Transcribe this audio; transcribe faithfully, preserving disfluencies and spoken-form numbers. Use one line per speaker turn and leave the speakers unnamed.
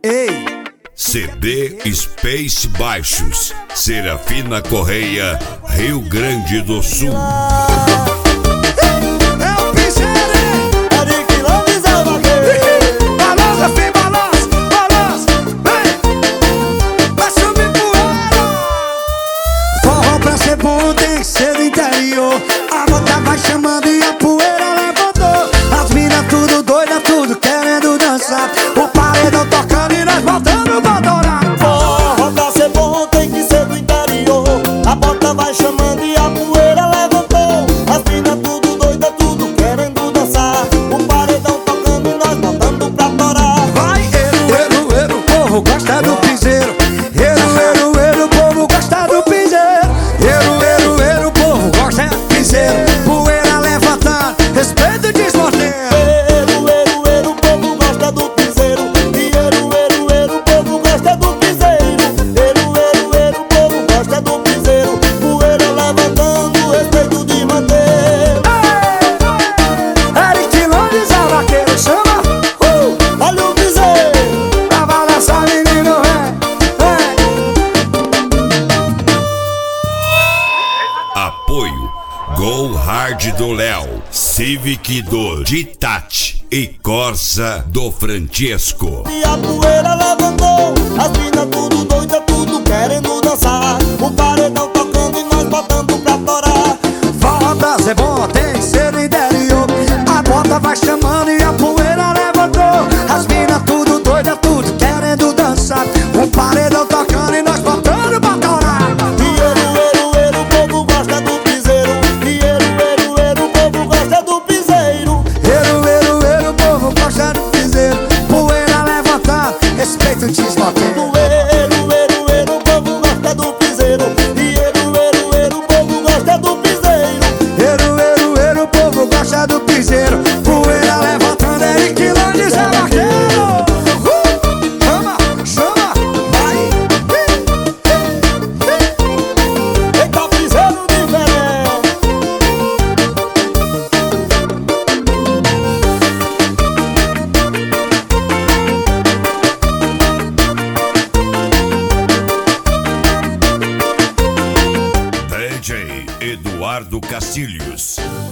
Ei!
C D Space Baixos, Serafina Correia, Rio Grande do Sul.
Tem que ser do interior. A bota vai chamando e a poeira levantou. As minas tudo doida, tudo querendo dançar. O paredão tocando e nós voltando pra adorar.
Forró pra ser bom tem que ser do interior. A bota vai chamando e a poeira levantou. As minas tudo doida, tudo querendo dançar. O paredão tocando e nós voltando pra adorar.
Vai, eru, eru, eru, o povo gosta do piseiro. Eru, eru, eru, o povo gosta do piseiro. Eru, eru, eru, o povo gosta do piseiro. Poeira levantando, respeito desmortendo.
Eru, eru, eru, o povo gosta do piseiro. E eru, eru, eru, o povo gosta do piseiro. Eru, eru, eru, o povo gosta do piseiro. Poeira levantando, respeito de manter.
Eric Lones, a vaqueira chama.
Uh, olha o piseiro.
Pra balançar, menino, é,
Apoio Go Hard do Léo, Civic do Ditati e Corsa do Francesco.
E a poeira levantou, as minas tudo doida, tudo querendo dançar. O paredão tocando e nós botando pra torar.
Forró pra ser bom tem que ser do interior. A bota vai chamando e a poeira levantou. As minas tudo doida, tudo querendo dançar. Um paredão tocando e nós botando pra torar.
E eru, eru, eru, o povo gosta do piseiro. E eru, eru, eru, o povo gosta do piseiro.
Eru, eru, eru, o povo gosta do piseiro. Poeira levantando, respeito desmantendo.
Eru, eru, eru, o povo gosta do piseiro. E eru, eru, eru, o povo gosta do piseiro.
Eru, eru, eru, o povo gosta do piseiro. Poeira levantando, Eric Lones é vaqueiro. Uh! Chama, chama, vai.
Eita, piseiro diferente.
D J Eduardo Castilhos.